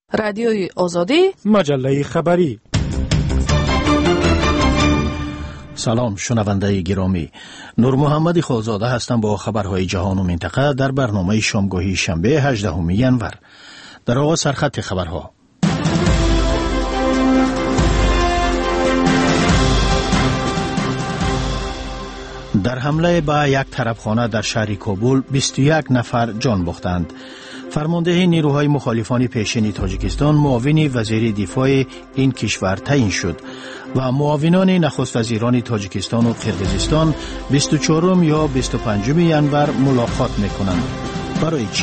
رادیوی آزادی، مجله خبری. سلام شنونده گرامی، نور محمد خالزاده هستم با خبرهای جهان و منطقه در برنامه شامگاهی شنبه 18 ینور. در آغاز سرخط خبرها. در حمله به یک طرفخانه در شهر کابل 21 نفر جان باختند. فرمانده نیروهای مخالفان پیشین تاجیکستان معاون وزیر دفاع این کشور تعیین شد و معاونان نخست وزیران تاجیکستان و قرقیزستان 24 یا 25 ینور ملاقات میکنند. برای چی؟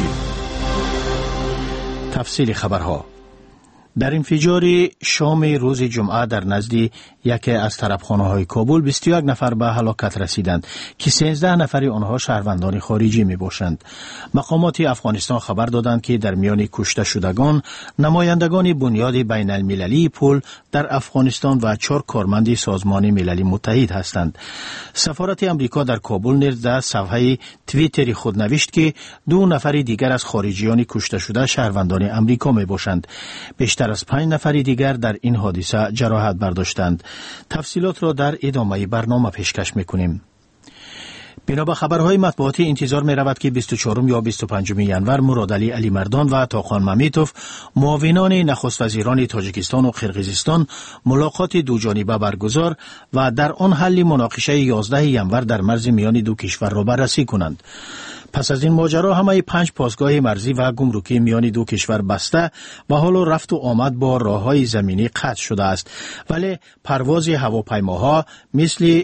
تفصیل خبرها. در انفجار شام روز جمعه در نزد یکی از طرفخانه‌های کابل 21 نفر به هلاکت رسیدند که 13 نفر آنها شهروندان خارجی می باشند. مقامات افغانستان خبر دادند که در میان کشته شدگان نمایندگان بنیاد بین المللی پل در افغانستان و 4 کارمند سازمان ملل متحد هستند. سفارت امریکا در کابل نیز در صفحه توییتر خود نوشت که 2 نفر دیگر از خارجیان کشته شده شهروندان امریکا می باشند. بیشتر از 5 نفر دیگر در این حادثه جراحت برداشتند. تفصیلات را در ادامه برنامه پیشکش میکنیم. بنا به خبرهای مطبوعاتی انتظار می رود که 24 یا 25 ینور مرادعلی علی مردان و تاقان ممیتوف معاونان نخست وزیران تاجیکستان و قرقیزستان ملاقات دو جانبه برگزار و در آن حل مناقشه 11 ینور در مرز میان دو کشور را بررسی کنند. پس از این ماجرا همه 5 پاسگاه مرزی و گمرکی میان دو کشور بسته و حالا رفت و آمد با راههای زمینی قطع شده است، ولی پرواز هواپیماها مثل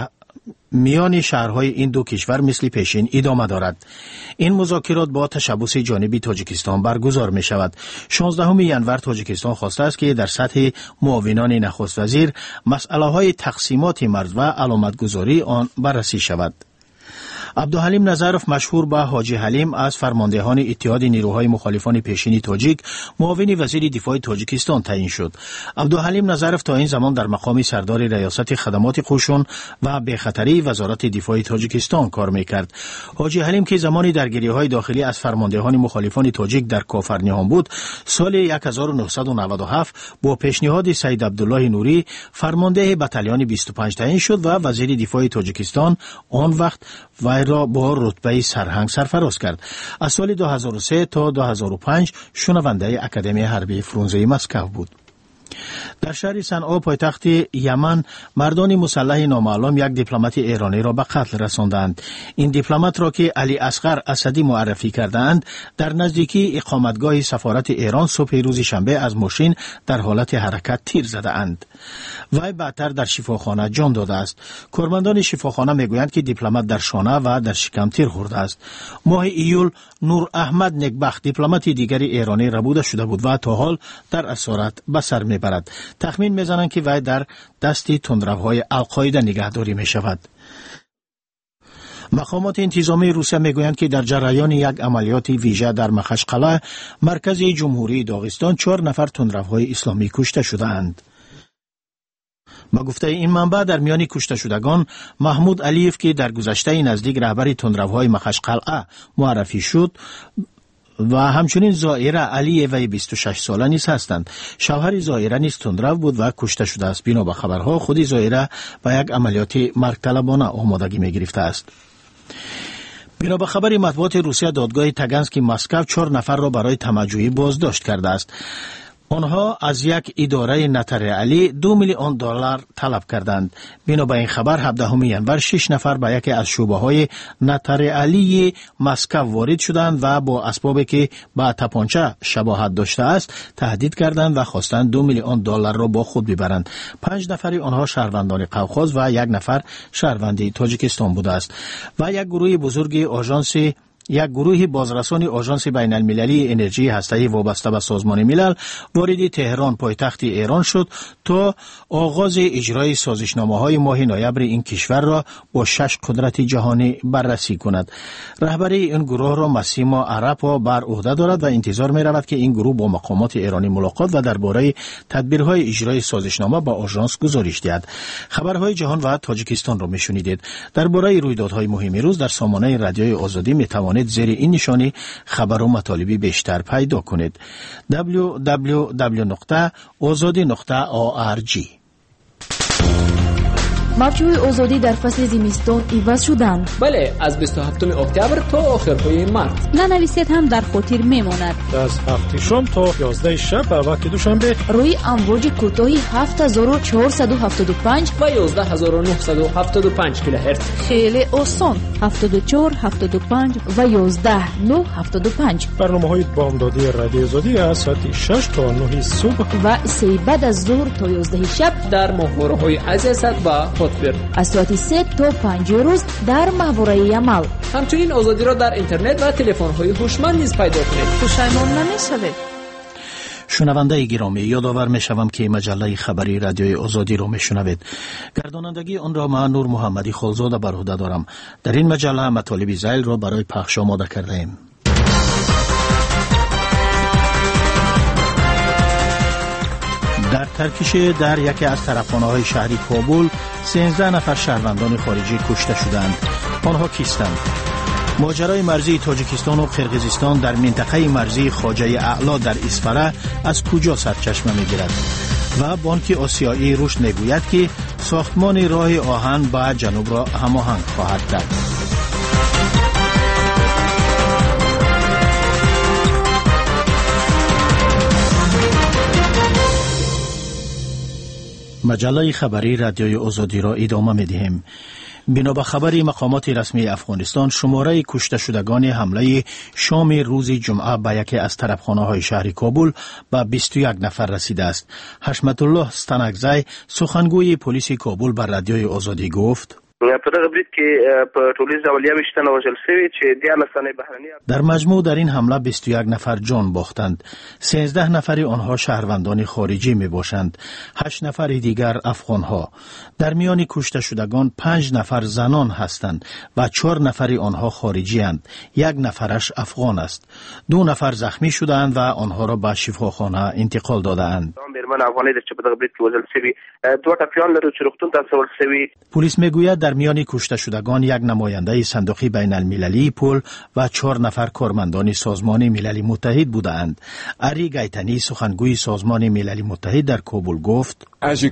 میان شهرهای این دو کشور مثل پیشین ادامه دارد. این مذاکرات با تشبث جانبی تاجیکستان برگزار می شود. 16 ینور تاجیکستان خواسته است که در سطح معاونان نخست وزیر مسئله های تقسیمات مرز و علامتگذاری آن بررسی شود. عبدالحلیم نظرف مشهور به حاجی حلیم از فرماندهان اتحاد نیروهای مخالفان پیشین تاجیک معاون وزیر دفاع تاجیکستان تعیین شد. عبدالحلیم نظرف تا این زمان در مقام سردار ریاست خدمات قوشون و بخطری وزارت دفاع تاجیکستان کار میکرد. حاجی حلیم که زمانی درگیری‌های داخلی از فرماندهان مخالفان تاجیک در کافرنیان بود، سال 1997 با پیشنهاد سید عبدالله نوری فرمانده بتالین 25 تعیین شد و وزیر دفاع تاجیکستان آن وقت و را با رتبه سرهنگ سرفراز کرد. از سال 2003 تا 2005 شنونده اکادمی حربی فرونزه مسکو بود. در شهر صنعا پایتخت یمن مردان مسلح نامعلوم یک دیپلمات ایرانی را به قتل رساندند. این دیپلمات را که علی اصغر اسدی معرفی کردند در نزدیکی اقامتگاه سفارت ایران صبح روز شنبه از ماشین در حالت حرکت تیر زده اند. وی بعدتر در شفاخانه جان داده است. کارمندان شفاخانه میگویند که دیپلمات در شانه و در شکم تیر خورده است. ماه ایول نور احمد نگبخت دیپلمات دیگری ایرانی ربوده شده بود و تا حال در اسارت به سر میبرد. تخمین میزنند که وی در دستی تندروهای القاعده نگهداری می شود. مقامات انتظامی روسیه میگویند که در جریان یک عملیات ویژه در مخشقله مرکز جمهوری داغستان 4 نفر تندروهای اسلامی کشته شدند. با گفته این منبع در میان کشته شدگان محمود علیف که در گذشته نزدیک رهبر تندروهای مخشقله معرفی شد و همچنین زائره علی وی 26 ساله نیز هستند. شوهر زائره نیز تندرو بود و کشته شده است. بنا به خبرها خود زائره به یک عملیات مرگ طلبانه آمادگی می گرفته است. بنا به خبر مطبوعات روسیه دادگاه تگنسک مسکو 4 نفر را برای تمجید بازداشت کرده است. آنها از یک اداره نتر علی 2 میلیون دلار طلب کردند. بنا به این خبر 17 ینور 6 نفر به یکی از شعبه‌های نتر علی مسکو وارد شدند و با اسبابی که با تپانچه شباهت داشته است تهدید کردند و خواستند 2 میلیون دلار را با خود ببرند. 5 نفر آنها شهروندان قوقاز و 1 نفر شهروند تاجیکستان بوده است و یک گروه بازرسان آژانس بین المللی انرژی هسته‌ای وابسته به سازمان ملل وارد تهران پایتخت ایران شد تا آغاز اجرای سازشنامه‌های ماه نوامبر این کشور را با 6 قدرت جهانی بررسی کند. رهبری این گروه را مسیما عرپا بر عهده دارد و انتظار می‌رود که این گروه با مقامات ایرانی ملاقات و درباره تدبیرهای اجرای سازشنامه با آژانس گزارش دهد. خبرهای جهان و تاجیکستان را می‌شنیدید. درباره رویدادهای مهم روز در سامانه رادیوی آزادی می‌توانید کنید زیر این نشانی خبر و مطالبی بیشتر پیدا کنید. www.azadi.org. موجهای آزادی در فصل زمستان عوض شدند. بله، از 27 اکتبر تا آخرهای مارس. ننویسید هم در خاطر میماند. از 7 شام تا 11 شب به وقت دوشنبه روی امواج کوتاهی 7475 و 11975 کیلوهرتز. خیلی آسان. 74 75 و 11975. برنامه‌های بامدادی رادیو آزادی از ساعت 6 تا 9 صبح و 3 بعد از ظهر تا 11 شب در ماهواره‌های عزیزت و خطبر. از ساعت 3 تا 5 روز در ماهواره عمل. همچنین آزادی را در اینترنت و تلفن‌های هوشمند نیز پیدا کنید. پشیمان نمی‌شوید. شنونده گرامی، یادآور می‌شوم که مجله خبری رادیوی آزادی را می‌شنوید. گردانندگی آن را من نور محمدی خالزاده بر عهده دارم. در این مجله مطالب ذیل را برای پخش آماده کرده‌ایم. در ترکیش در یکی از طرفخانه‌های شهری کابل 13 نفر شهروندان خارجی کشته شدند. آنها کیستند؟ ماجرای مرزی تاجیکستان و قرقیزستان در منطقه مرزی خواجه اعلی در اسفره از کجا سرچشمه می‌گیرد؟ و بانک آسیایی رشد می‌گوید که ساختمان راه آهن با جنوب را هماهنگ خواهد کرد. مجله خبری رادیوی آزادی را ادامه می‌دهیم. بنا به خبر مقامات رسمی افغانستان، شماره کشته شدگان حمله شام روز جمعه به یکی از طرفخانه‌های شهر کابل به 21 نفر رسیده است. حشمت الله ستنکزی، سخنگوی پلیس کابل، بر رادیوی آزادی گفت: در مجموع در این حمله 21 نفر جان باختند. 13 نفر آنها شهروندان خارجی می باشند. 8 نفر دیگر افغانها. در میان کشته شدگان 5 نفر زنان هستند و 4 نفر آنها خارجی اند. 1 نفرش افغان است. 2 نفر زخمی شدند و آنها را به شفاخانه انتقال دادند. پلیس میگوید در میان کشته شدگان 1 نماینده صندوق بین المللی پول و 4 نفر کارمندان سازمان ملل متحد بودند. اری گیتانی، سخنگوی سازمان ملل متحد، در کابل گفت: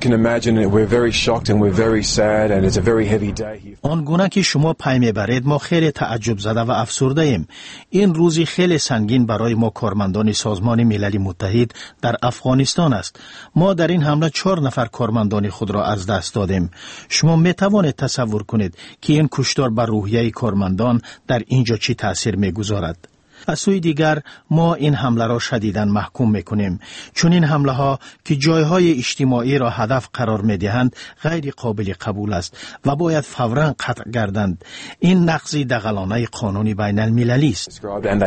آنگونه که شما پی میبرید ما خیلی تعجب زده و افسرده ایم. این روزی خیلی سنگین برای ما کارمندان سازمان ملل متحد در افغانستان است. ما در این حمله 4 نفر کارمندان خود را از دست دادیم. شما می توانید تصور کنید که این کشتار بر روحیه کارمندان در اینجا چی تأثیر می گذارد. از سوی دیگر ما این حمله را شدیداً محکوم میکنیم، چون این حمله ها که جایهای اجتماعی را هدف قرار میدهند غیر قابل قبول است و باید فوراً قطع گردند. این نقض دغلانه قانون بین المللی است.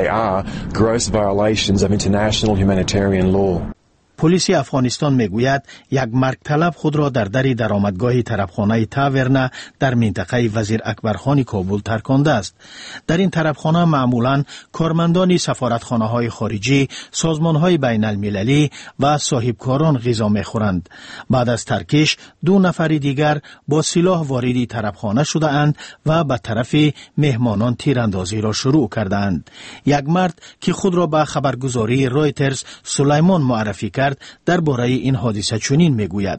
پلیس افغانستان میگوید یک مرگ طلب خود را در در درآمدگاه طرفخانه تاورنه در منطقه وزیر اکبرخان کابل ترکانده است. در این طرفخانه معمولاً کارمندان سفارتخانه‌های خارجی، سازمان‌های بین المللی و صاحبکاران غذا می‌خورند. بعد از ترکش 2 نفر دیگر با سلاح وارد طرفخانه شده اند و به طرف مهمانان تیراندازی را شروع کردند. یک مرد که خود را به خبرگزاری رایترز سلیمان معرفی کرد درباره این حادثه چنین میگوید: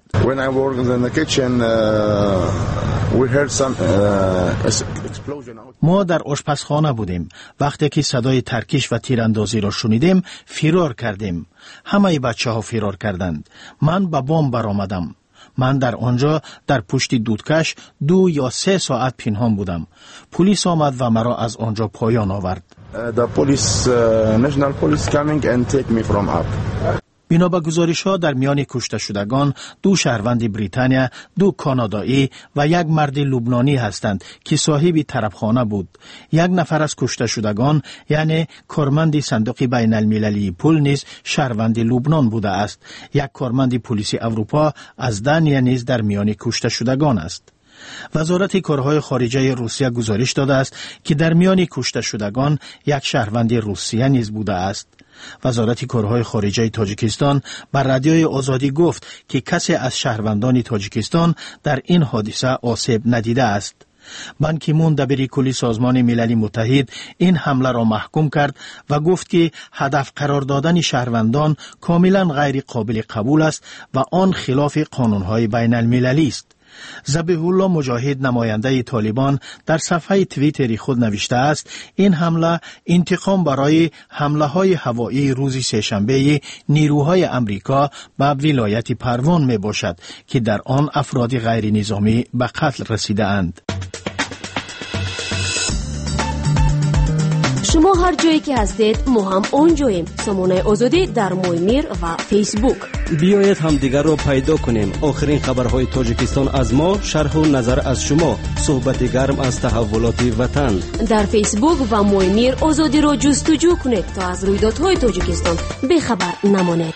ما در آشپزخانه بودیم. وقتی که صدای ترکش و تیراندازی را شنیدیم فرار کردیم. همه بچه‌ها فرار کردند. من به بام برآمدم. من در آنجا در پشت دودکش 2 یا 3 ساعت پنهان بودم. پلیس آمد و مرا از آنجا پایان آورد. National police coming and take me from up. بنا به گزارش‌ها در میان کشته شدگان 2 شهروند بریتانیا، 2 کانادایی و 1 مرد لبنانی هستند که صاحب طرفخانه بود. 1 نفر از کشته شدگان یعنی کارمند صندوق بین المللی پول نیز شهروند لبنان بوده است. 1 کارمند پلیس اروپا از دانیا نیز در میان کشته شدگان است. وزارت کارهای خارجه روسیه گزارش داده است که در میان کشته شدگان 1 شهروند روسیه نیز بوده است. وزارت کارهای خارجه تاجیکستان بر رادیوی آزادی گفت که کسی از شهروندان تاجیکستان در این حادثه آسیب ندیده است. بان کی مون دبیر کلی سازمان ملل متحد این حمله را محکوم کرد و گفت که هدف قرار دادن شهروندان کاملا غیر قابل قبول است و آن خلاف قانون‌های بین المللی است. ذبیح الله مجاهد نماینده طالبان در صفحه توییتری خود نوشته است این حمله انتقام برای حمله های هوایی روز سه‌شنبه نیروهای امریکا به ولایت پروان می باشد که در آن افراد غیر نظامی به قتل رسیده اند. شما هر جایی که هستید ما هم اونجاییم. سامانه آزادی در مویمیر و فیسبوک. بیایید هم دیگر رو پیدا کنیم. آخرین خبرهای تاجیکستان از ما، شرح و نظر از شما، صحبت گرم از تحولات وطن. در فیسبوک و مویمیر آزادی رو جستجو کنید تا از رویدادهای تاجیکستان بیخبر نمانید.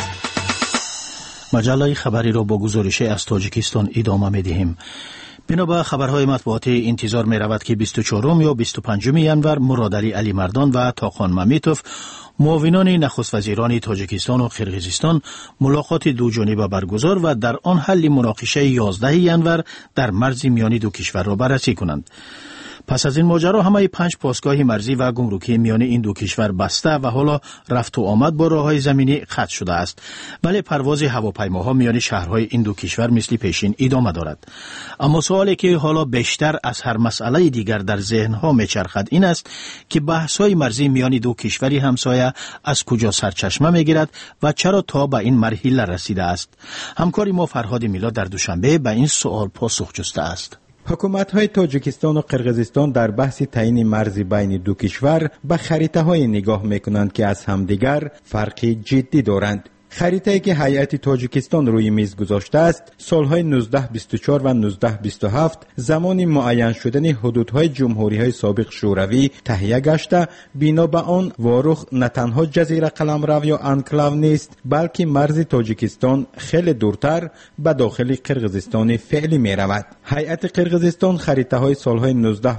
مجله خبری را با گزارش از تاجیکستان ادامه می‌دهیم. بنابر خبرهای مطبوعاتی انتظار می رود که 24 یا 25 ینور مرادعلی علی مردان و تاخان ممیتوف معاونان نخست وزیران تاجیکستان و قرقیزستان ملاقات دو جانبه برگزار و در آن حل مناقشه 11 ینور در مرز میانی دو کشور را بررسی کنند. پس از این ماجرا همه 5 پاسگاه مرزی و گمرکی میان این دو کشور بسته و حالا رفت و آمد با راههای زمینی قطع شده است، ولی پرواز هواپیماها میان شهرهای این دو کشور مثل پیشین ادامه دارد. اما سوالی که حالا بیشتر از هر مسئله دیگر در ذهنها میچرخد این است که بحث‌های مرزی میان دو کشوری همسایه از کجا سرچشمه میگیرد و چرا تا به این مرحله رسیده است. همکار ما فرهاد میلاد در دوشنبه به این سوال پاسخ جسته است. حکومت‌های تاجیکستان و قرقیزستان در بحث تعیین مرز بین دو کشور به خریطه‌های نگاه می‌کنند که از همدیگر فرقی جدی دارند. خریطه‌ای که هیئت تاجیکستان روی میز گذاشته است سالهای 1924 و 1927 زمان معین شدن حدودهای جمهوری‌های سابق شوروی تهیه گشته، بنا به آن واروخ نه تنها جزیره قلمرو یا انکلاو نیست بلکه مرز تاجیکستان خیلی دورتر به داخل قرقیزستان فعلی می‌رود. هیئت قرقیزستان خریطه‌های سالهای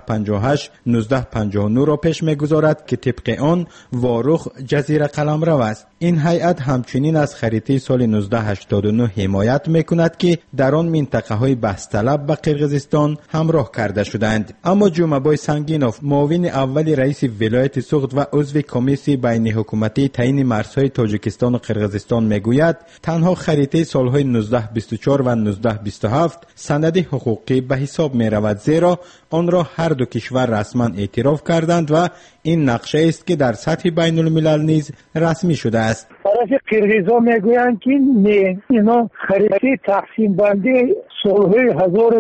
1958 1959 را پیش می‌گذارد که طبق آن واروخ جزیره قلمرو است. این هیئت همچنین از خریطه سال 1989 حمایت میکند که در آن منطقه های بحث‌طلب به قرقیزستان همراه کرده شدند. اما جومبای سنگینوف معاون اول رئیس ولایت سوخت و عضو کمیسیون بین حکومتی تعیین مرزهای تاجیکستان و قرقیزستان میگوید تنها خریطه سالهای 1924 و 1927 سند حقوقی به حساب میرود، زیرا آن را هر دو کشور رسما اعتراف کردند و این نقشه است که در سطح بین الملل نیز رسمی شده است. طرف قرقیزا میگویند که نه، اینا خریطه تقسیم بندی سالهای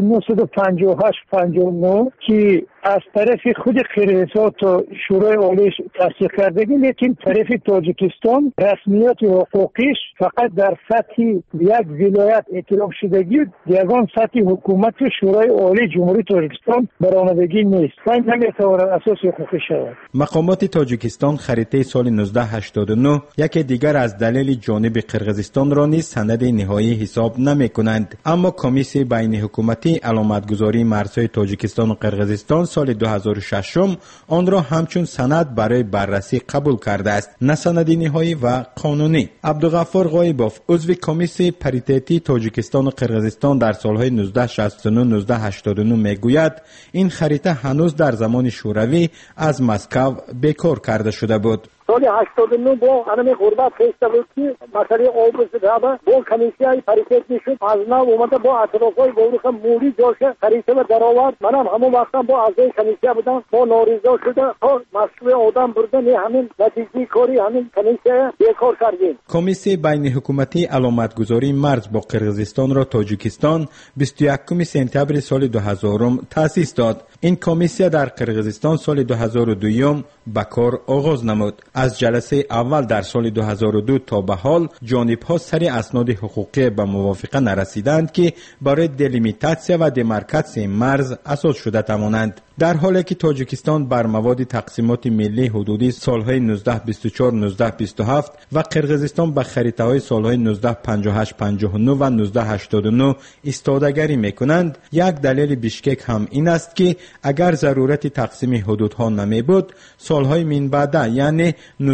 1958-59 که از طرف خود قرقیزا تا شورای عالی تصدیق کردگی، لیکن طرف تاجیکستان رسمیت حقوقیش فقط در سطح یک ولایت اعتراف شدگی، یگان سطح حکومت شورای عالی جمهوری تاجیکستان برآمدگی نیست و این نمیتواند اساس حقوقی شود. مقامات تاجیکستان خریطه سال 1989 یکی دیگر از دلیل جانب قرقیزستان را نیز سند نهایی حساب نمی کنند. اما کمیسیون بین حکومتی علامتگذاری مرزهای تاجیکستان و قرقیزستان سال 2006 آن را همچون سند برای بررسی قبول کرده است، نه سند نهایی و قانونی. عبدالغفار غایبوف عضو کمیسیون پریتیتی تاجیکستان و قرقیزستان در سالهای 1969-1989 میگوید این خریطه هنوز در زمان شوروی از مسکو بیکار کرده شده بود. سال 89 با همین غربت پیشته بود که مسئله آب رسیده با کمیسیون پریتیت میشد، از نو اومده با اعتراضای گمرک موری جاشه خریطه و درآورد. منم همون وقتا با اعضای کمیسیون بودم، با ناریضا شده تا مسئله آدم بردن همین نتیجه کاری همین کمیسیون بیکار کردیم. کمیسیون بین حکومتی علامتگذاری مرز با قرقیزستان را تاجیکستان 21 سپتامبر سال 2000 تأسیس داد. این کمیسیون در قرقیزستان سال 2002 به کار آغاز نمود. از جلسه اول در سال 2002 تا به حال جانب‌ها سر اسناد حقوقی به موافقه نرسیدند که برای دلیمیتاسیا و دمارکاسیون مرز اساس شده توانند. در حالی که تاجیکستان بر مواد تقسیمات ملی حدودی سالهای 1924-1927 و قرقیزستان به خریطه‌های سالهای 1958-59 و 1989 استادگری می‌کنند، یک دلیل بیشکک هم این است که اگر ضرورت تقسیم حدودها نمی بود، سالهای من بعد یعنی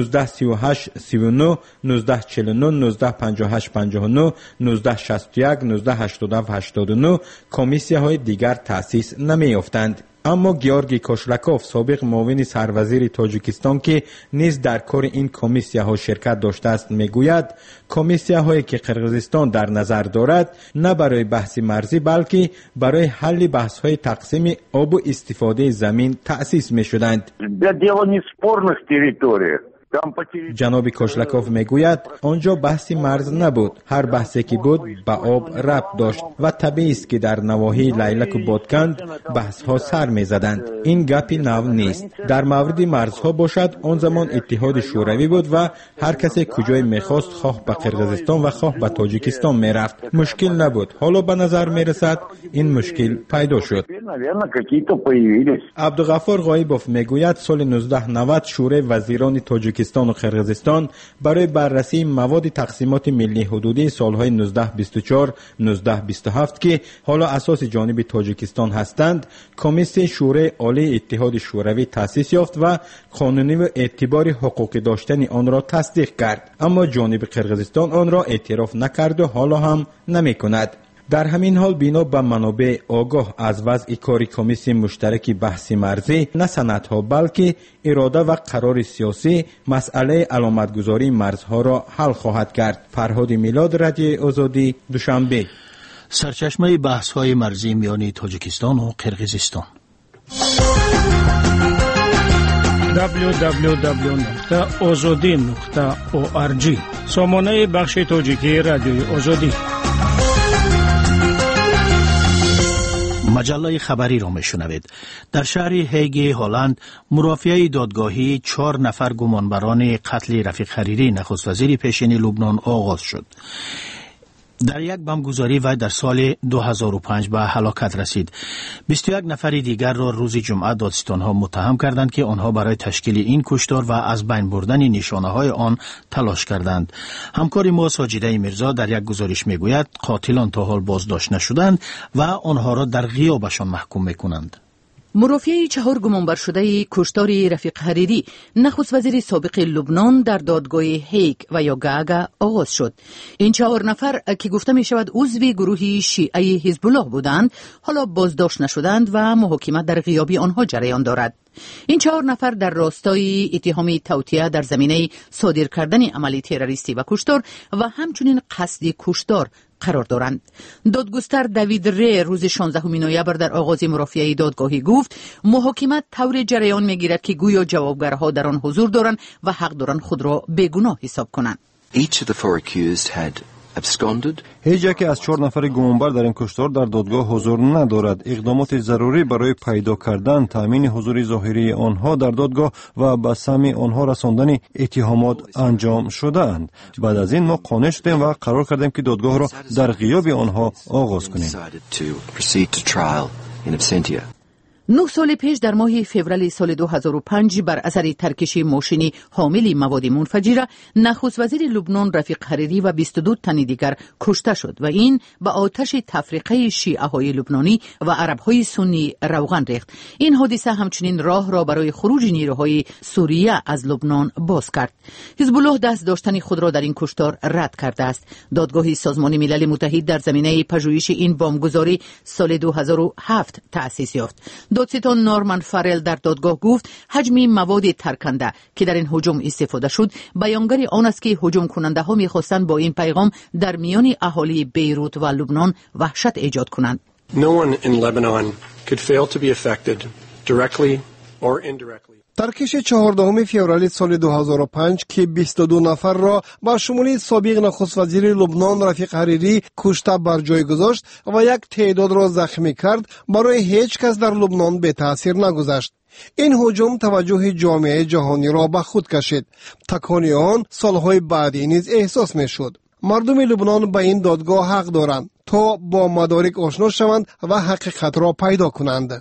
1938-39 1949 1958-59 1961 1987-89 کمیسیون‌های دیگر تأسیس نمی‌یافتند. اما گیورگی کوشلاکوف سابق معاون سروزیر تاجیکستان که نیز در کار این کمیسیه ها شرکت داشته است میگوید کمیسیه هایی که قرقیزستان در نظر دارد نه برای بحث مرزی بلکه برای حل بحث های تقسیم آب و استفاده زمین تأسیس می شدند. جناب کوشلاکوف میگوید آنجا بحثی مرز نبود، هر بحثی که بود به آب ربط داشت و طبیعی است که در نواحی لیلک و بادکند بحث ها سر میزدند. این گپی نو نیست. در مورد مرزها باشد آن زمان اتحاد شوروی بود و هر کسی کجای میخواست خواه به قرقیزستان و خواه به تاجیکستان میرفت، مشکل نبود. حالا به نظر میرسد این مشکل پیدا شد. عبدالغفار غایبوف میگوید سال 1990 شورای وزیران تاجیکستان و قرقیزستان برای بررسی مواد تقسیمات ملی حدودی سالهای 1924 1927 که حالا اساس جانب تاجیکستان هستند کمیسیون شورای عالی اتحاد شوروی تأسیس یافت و قانونی و اعتبار حقوقی داشتن آن را تصدیق کرد، اما جانب قرقیزستان آن را اعتراف نکرد و حالا هم نمی کند. در همین حال بنا به منابع آگاه از وضع کار کمیسیون مشترک بحث مرزی نه سندها بلکه اراده و قرار سیاسی مسئله علامتگذاری مرزها را حل خواهد کرد. فرهاد میلاد، رادیو آزادی، دوشنبه. سرچشمه بحث های مرزی میان تاجیکستان و قرقیزستان. www.azadi.org سامانه بخش تاجیکی رادیو آزادی. مجله خبری را میشنوید. در شهر هیگ هلند مرافعه دادگاهی 4 نفر گمانبران قتل رفیق حریری نخست وزیر پیشین لبنان آغاز شد. در یک بمبگذاری وی در سال 2005 به هلاکت رسید. 21 نفر دیگر را روز جمعه دادستانها متهم کردند که آنها برای تشکیل این کشتار و از بین بردن نشانه های آن تلاش کردند. همکار ما ساجده میرزا در یک گزارش میگوید قاتلان تا حال بازداشت نشدند و آنها را در غیابشان محکوم میکنند. مرافعه 4 گمانبر شده کشتار رفیق حریری نخست وزیر سابق لبنان در دادگاه هیگ و یا گاگا آغاز شد. این 4 نفر که گفته می شود عضو گروه شیعه حزب الله بودند حالا بازداشت نشدند و محاکمه در غیاب آنها جریان دارد. این 4 نفر در راستای اتهام توطئه در زمینه صادر کردن عملی تروریستی و کشتار و همچنین قصد کشتار قرار دارند. دادگستر دیوید ری روز 16 نوامبر در آغاز مرافعه دادگاهی گفت محاکمه طور جریان میگیرد که گویا جوابگرها در آن حضور دارند و حق دارند خود را بیگناه حساب کنند. هیچ یک از 4 نفر گمانبر در این کشتار در دادگاه حضور ندارد. اقدامات ضروری برای پیدا کردن تامین حضور ظاهری آنها در دادگاه و به سمع آنها رساندن اتهامات انجام شده‌اند. بعد از این ما قانع شدیم و قرار کردیم که دادگاه را در غیاب آنها آغاز کنیم. 9 سال پیش در ماه فوریه سال 2005 بر اثر ترکش ماشینی حامل مواد منفجره نخست وزیر لبنان رفیق حریری و 22 تن دیگر کشته شد و این به آتش تفریقه شیعه های لبنانی و عرب های سنی روغن ریخت. این حادثه همچنین راه را برای خروج نیروهای سوریه از لبنان باز کرد. حزب الله دست داشتن خود را در این کشتار رد کرده است. دادگاه سازمان ملل متحد در زمینه پژوهش این بمبگذاری سال 2007 تأسیس یافت. دادستان نورمن فارل در دادگاه گفت حجم مواد ترکنده که در این هجوم استفاده شد بیانگر آن است که هجوم کننده ها می‌خواستند با این پیغام در میان اهالی بیروت و لبنان وحشت ایجاد کنند. No one in Lebanon could fail to be affected directly or indirectly. ترکش 14 فوریه سال 2005 که 22 نفر را با شمول سابق نخست وزیر لبنان رفیق حریری کشته بر جای گذاشت و یک تعداد را زخمی کرد برای هیچ کس در لبنان به تاثیر نگذاشت. این هجوم توجه جامعه جهانی را به خود کشید. تکانی آن سالهای بعدی نیز احساس می شد. مردم لبنان به این دادگاه حق دارند تا با مدارک آشنا شوند و حقیقت را پیدا کنند.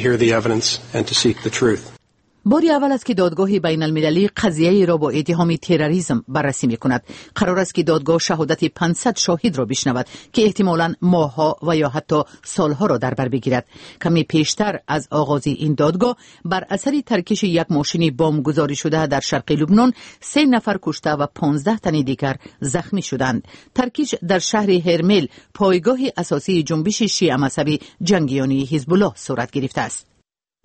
باری اول است که دادگاه بین المللی قضیه را با اتهام تروریسم بررسی می کند. قرار است که دادگاه شهادت 500 شاهد را بشنود که احتمالاً ماه‌ها و یا حتی سالها را در بر بگیرد. کمی پیشتر از آغاز این دادگاه بر اثر ترکش یک ماشین بمب گذاری شده در شرق لبنان 3 نفر کشته و 15 تن دیگر زخمی شدند. ترکش در شهر هرمل پایگاه اساسی جنبش شیعه مذهبی جنگیانی حزب الله صورت گرفته است.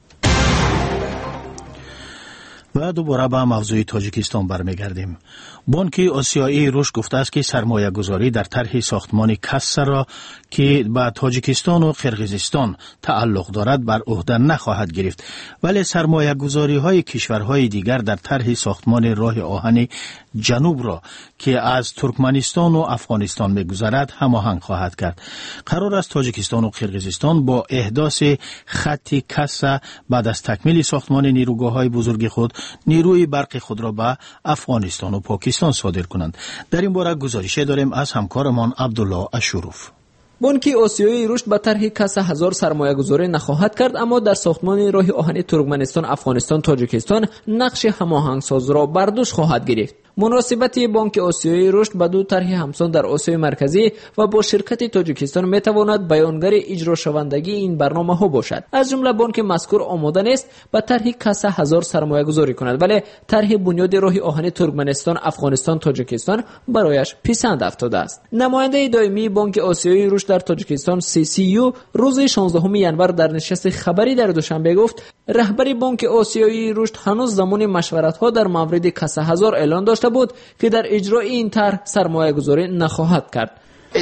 و دوباره به موضوع تاجیکستان برمیگردیم. بانک آسیایی رشد گفته است که سرمایه گذاری در طرح ساختمان کاسا را که به تاجیکستان و قرقیزستان تعلق دارد بر عهده نخواهد گرفت، ولی سرمایه گذاری های کشورهای دیگر در طرح ساختمان راه آهن جنوب را که از ترکمنستان و افغانستان می‌گذرد هماهنگ خواهد کرد. قرار است تاجیکستان و قرقیزستان با احداث خط کاسا بعد از تکمیل ساختمان نیروگاه‌های بزرگ خود نیروی برق خود را به افغانستان و پاکستان صادر کنند. در این باره گزارش داریم از همکارمان عبدالله اشروف. بانک آسیایی رشد به طرح کاسا 1000 سرمایه گذاری نخواهد کرد، اما در ساختمان راه آهن ترکمنستان، افغانستان، تاجیکستان نقش هماهنگساز را بر دوش خواهد گرفت. مناسبت بانک آسیایی رشد با دو طرح همسان در آسیای مرکزی و با شرکت تاجیکستان میتواند بیانگر اجرا شوندگی این برنامه ها باشد. از جمله بانک مذکور آماده است به طرح کاسا 1000 سرمایه گذاری کند، ولی طرح بنیاد راه آهن ترکمنستان، افغانستان، تاجیکستان برایش پسند افتاده است. نماینده دائمی بانک آسیایی رشد در تاجیکستان CCU روز 16 ینور در نشست خبری در دوشنبه گفت رهبر بانک آسیایی رشد هنوز زمان مشورت ها در مورد کاسا 1000 اعلان داشته بود که در اجرای این طرح سرمایه گذاری نخواهد کرد.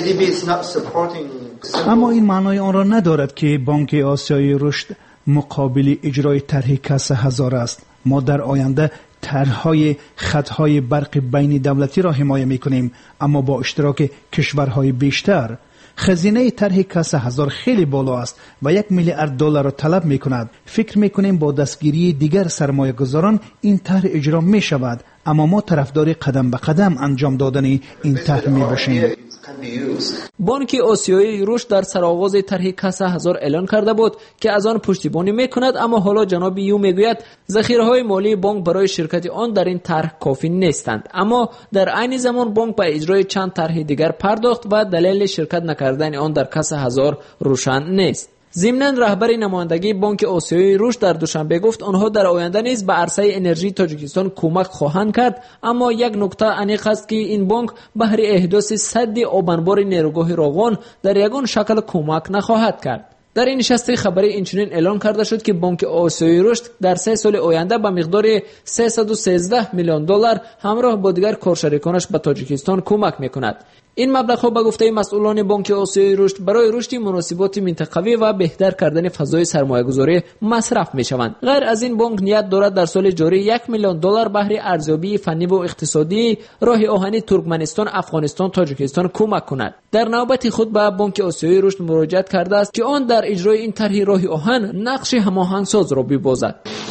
اما این معنای آن را ندارد که بانک آسیایی رشد مقابل اجرای طرح کاسا 1000 است. ما در آینده طرح‌های خط‌های برق بین دولتی را حمایت می‌کنیم، اما با اشتراک کشورهای بیشتر. خزینه طرح کاسا 1000 خیلی بالا است و $1 میلیارد را طلب می‌کند. فکر می‌کنیم با دستگیری دیگر سرمایه‌گذاران این طرح اجرا می‌شود، اما ما طرفدار قدم به قدم انجام دادن این طرح می‌باشیم. بانک آسیایی رشد در سرآغاز طرح کاسا 1000 اعلان کرده بود که از آن پشتیبانی می‌کند، اما حالا جناب یو میگوید ذخیره‌های مالی بانک برای شرکت آن در این طرح کافی نیستند، اما در عین زمان بانک به اجرای چند طرح دیگر پرداخت و دلیل شرکت نکردن آن در کاسا 1000 روشن نیست. ضمناً رهبر نمایندگی بانک آسیایی رشد در دوشنبه گفت آنها در آینده نیز به عرصه انرژی تاجیکستان کمک خواهند کرد، اما یک نکته انیق است که این بانک بهر احداث سد آبانبار نیروگاه راغون در یگان شکل کمک نخواهد کرد. در این نشست خبری اینچنین اعلان کرده شد که بانک آسیایی رشد در 3 سال آینده به مقدار $313 میلیون همراه با دیگر کارشریکانش به تاجیکستان کمک میکند. این مبلغ‌ها به گفته مسئولان بانک آسیایی رشد برای رشد مناسبات منطقوی و بهتر کردن فضای سرمایه‌گذاری مصرف می‌شوند. غیر از این بانک نیت دارد در سال جاری $1 میلیون بهر ارزیابی فنی و اقتصادی راه آهن ترکمنستان، افغانستان، تاجیکستان کمک کند. در نوبت خود به بانک آسیایی رشد مراجعت کرده است که آن در اجرای این طرح راه آهن نقش هماهنگساز را ببازد.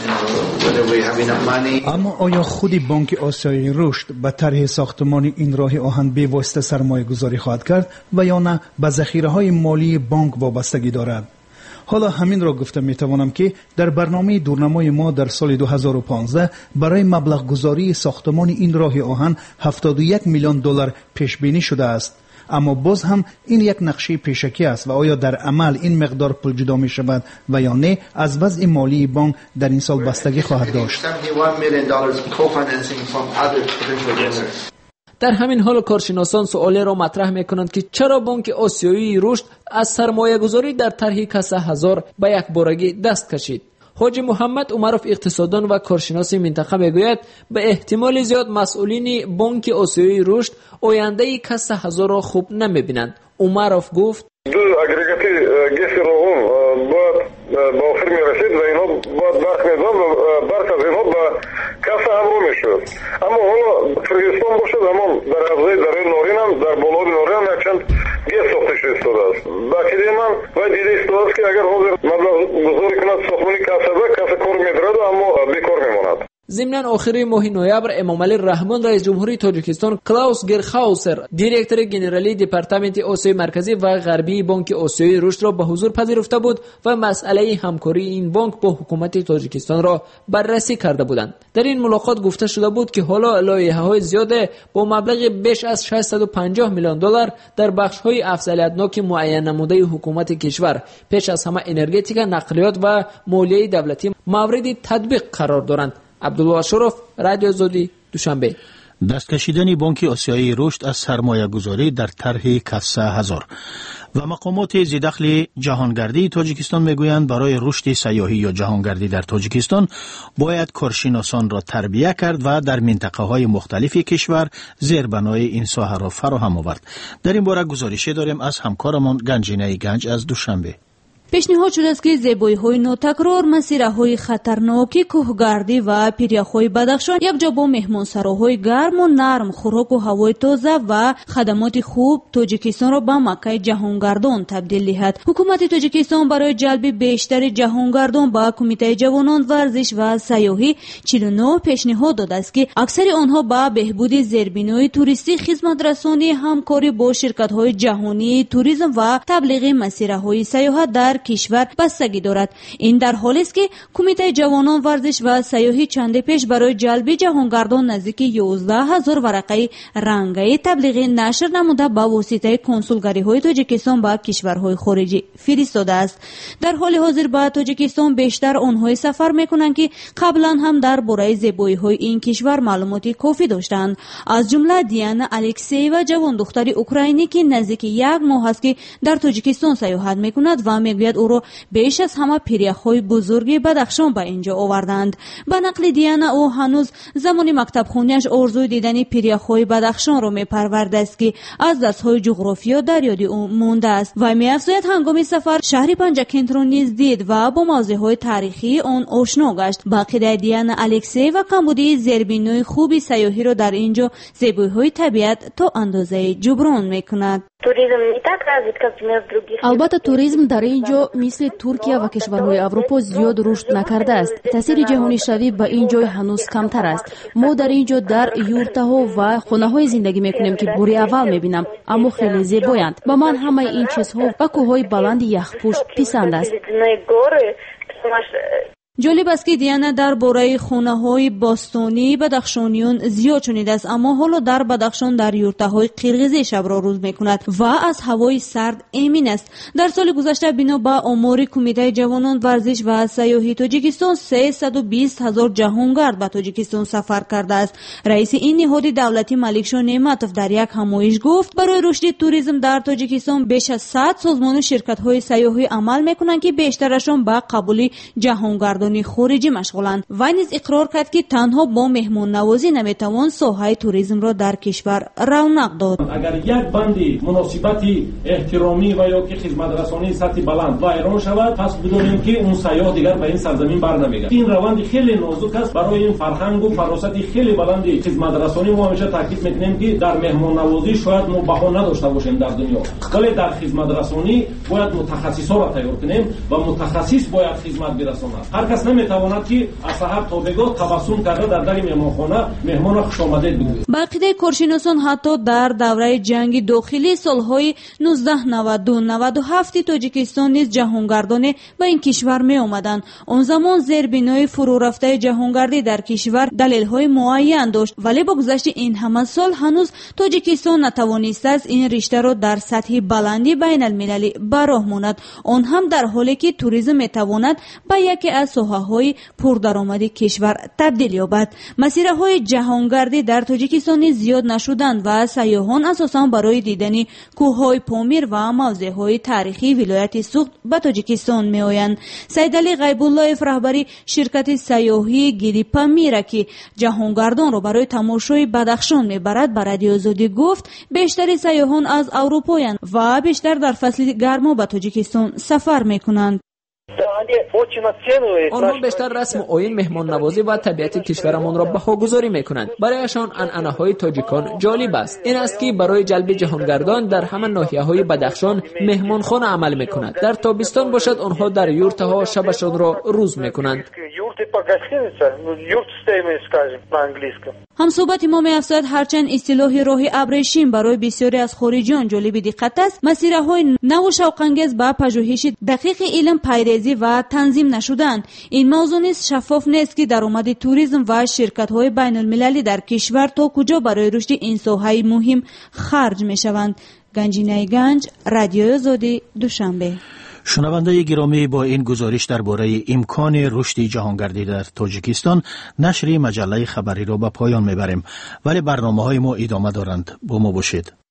اما آیا خود بانک آسیایی رشد به طرح ساختمان این راه آهن به واسطه سرمایه گذاری خواهد کرد و یا نه به ذخیره های مالی بانک وابستگی دارد؟ حالا همین را گفته می توانم که در برنامه دورنمای ما در سال 2015 برای مبلغ گذاری ساختمان این راه آهن $71 میلیون پیش بینی شده است. اما باز هم این یک نقشه پیشکی است و آیا در عمل این مقدار پول جدا می شود و یا نه از وضع مالی بانک در این سال بستگی خواهد داشت. در همین حال کارشناسان سوالی را مطرح می‌کنند که چرا بانک آسیایی رشد از سرمایه‌گذاری در طرح کاسا 1000 به یک بارگی دست کشید. حاجی محمد عمرов اقتصاددان و کارشناس منطقه میگوید به احتمال زیاد مسئولین بانک آسیایی رشد آینده کاسا 1000 را خوب نمی‌بینند. عمرов گفت دو اگریگاتی گس راغون با آخر میرسید و اینها باید برق میداد و برق از اینها به کاسا هم رو میشد. اما حالا قرقیزستان باشد اما در حوزه دره نارین هم در بالای نارین هم یکچند گس ساخته شده است. با عقیده من و دیده ایستاده است که اگر حاضر مبلغ گذاری کند ساختمان کاسا کار میدارد اما بیکار میماند. ضمن آخر ماه نوامبر امامعلی رحمان رئیس جمهوری تاجیکستان کلاوس گرخاوسر دیرکتور گنرالی دپارتمنت آسیای مرکزی و غربی بانک آسیایی رشد را به حضور پذیرفته بود و مسئله همکاری این بانک با حکومت تاجیکستان را بررسی کرده بودند. در این ملاقات گفته شده بود که حالا لایحه‌های زیاد با مبلغ بیش از $650 میلیون در بخش‌های افضلیت‌ناک معین نموده حکومت کشور پیش از همه انرژتیک، نقلیات و مالیه دولتی مورد تطبیق قرار دارند. عبدالله اشرف، رادیو آزادی، دوشنبه. دست کشیدن بانک آسیایی رشد از سرمایه گذاری در طرح کاسا 1000. و مقامات ذی‌دخل جهانگردی تاجیکستان میگویند برای رشد سیاحی یا جهانگردی در تاجیکستان باید کارشناسان را تربیت کرد و در منطقه‌های مختلف کشور زیربنای این ساحه را فراهم آورد. در این باره گزارشی داریم از همکارمان گنجینه گنج از دوشنبه. پیشنهاد شده است که زیبایی‌های نوتکرار، مسیرهای خطرناک کوهگردی و پیریاهای بدخشان یکجا با مهمانسراهای گرم و نرم، خوراک و هوای تازه و خدمات خوب تاجیکستان را به مکه جهانگردان تبدیل دهد. حکومت تاجیکستان برای جلب بیشتر جهانگردان با کمیته جوانان ورزش و سیاحی 49 پیشنهاد داده است که اکثر آنها با بهبود زیربنای توریستی، خدمت‌رسانی، همکاری با شرکت‌های جهانی توریسم و تبلیغ مسیرهای سیاحت در کشور بستگی دارد. این در حالی است که کمیته جوانان ورزش و سیاحی چند پیش برای جلب جهانگردان نزدیک 11,000 ورقه رنگی تبلیغی نشر نموده با واسطه کنسولگری‌های تاجیکستان با کشورهای خارجی فرستاده است. در حال حاضر با تاجیکستان بیشتر آنها سفر می‌کنند که قبلا هم درباره زیبایی‌های این کشور معلوماتی کافی داشتند. از جمله دیانا الکسیوا، جوان دختری اوکراینی که نزدیک 1 ماه است که در تاجیکستان سیاحت می‌کند و می‌گوید او را بیش از همه پیریاهای بزرگ بدخشان به اینجا آوردند. به نقل دیانا، او هنوز زمان مکتب خوانیش آرزوی دیدن پیریاهای بدخشان را می‌پرورده است که از دست‌های جغرافیا در یاد او مانده است و می‌افزاید هنگام سفر شهر پنجکنت را نیز دید و با موضوعات تاریخی آن آشنا گشت. با عقیده دیانا الکسیوا، کمبودی زیربنای خوبی سیاحی را در اینجا زیبایی‌های طبیعت تا اندازه جبران می‌کند. البته توریسم در اینجا مثل ترکیه و کشورهای اروپا زیاد رشد نکرده است. تاثیر جهانی شوی به این جای هنوز کمتر است. ما در اینجا در یورت‌ها و خانه‌های زندگی می‌کنیم که باری اول می‌بینم، اما خیلی زیبایند. با من همه این چیزها و کوه‌های بلند یخپوش پسند است. جالب است که دیانا درباره خانه‌های باستانی بدخشانیان زیاد شنیده است، اما حالا در بدخشان در یورت‌های قرقیزی شب را روز می‌کند و از هوای سرد امین است. در سال گذشته بنا به آمار کمیته جوانان ورزش و سیاحی تاجیکستان 320,000 جهانگرد به تاجیکستان سفر کرده است. رئیس این نهاد دولتی ملکشاه نعمتوف در یک همایش گفت برای رشد توریسم در تاجیکستان بیش از 100 سازمان و شرکت‌های سیاحی عمل می‌کنند که بیشترشان به قبول جهانگردان خارجی مشغولند. و نیز اقرار کرد که تنها با مهمان نوازی نمیتوان ساحه توریسم را در کشور رونق داد. اگر یک بندی مناسبتی احترامی و یا که خدمت رسانی سطح بلند ویران شود، پس بدونیم که اون سیاح دیگر به این سرزمین برنمیگرده. این روند خیلی نازک است. برای این فرهنگ و فراست خیلی بلند خدمت رسانی ما همیشه تاکید میکنیم که در مهمان نوازی شاید ما بها نداشته باشیم در دنیا، ولی در خدمت رسانی باید متخصصا را تیار کنیم و متخصص باید خدمت برساند. کس نمیتواند که از سحر تا بگاه تبسم کرده در در مهمانخانه مهمان خوش آمدید بگوید. با عقیده کارشناسان حتی در دوره جنگ داخلی سالهای 1992-97 تاجیکستان نیز جهانگردان به این کشور می آمدند. آن زمان زیربنای فرو رفته جهانگردی در کشور دلیل‌های معین داشت، ولی با گذشت این همه سال هنوز تاجیکستان نتوانسته است این رشته را در سطح بلندی بین المللی براه ماند، آن هم در حالی که توریسم میتواند به یکی از ساحه‌های پردرآمد کشور تبدیل یابد. مسیرهای جهانگردی در تاجیکستان زیاد نشدند و سیاحان اساساً برای دیدن کوههای پامیر و موضع‌های تاریخی ولایت سوخت به تاجیکستان می‌آیند. سید علی غیب‌الله رهبری شرکت سیاحی گریپا میره که جهانگردان را برای تماشای بدخشان میبرد به رادیو آزادی گفت بیشتر سیاحان از اروپایند و بیشتر در فصل گرما به تاجیکستان سفر می‌کنند. آنها بیشتر رسم و آیین، مهمان نوازی و طبیعت کشورمان را بهاگذاری میکنند. برایشان عنعنه‌های تاجیکان جالب است. این است که برای جلب جهانگردان در همه ناحیه‌های بدخشان مهمانخانه عمل میکنند. در تابستان باشد آنها در یورت‌ها شبشان را روز میکنند. همصحبت ما می‌افزاید هرچند اصطلاح راه ابریشم برای بسیاری از خارجیان جالب دقت است، مسیرهای نو و شوق‌انگیز با پژوهش دقیق علم پیریزی و تنظیم نشدند. این موضوع نیز شفاف نیست که درآمد توریسم و شرکت‌های بین‌المللی در کشور تا کجا برای رشد این ساحه مهم خرج می‌شوند. گنجینه گنج، رادیو آزادی، دوشنبه. شنونده گرامی، با این گزارش درباره امکان رشد جهانگردی در تاجیکستان نشر مجله خبری را به پایان میبریم، ولی برنامه‌های ما ادامه دارند. با ما باشید.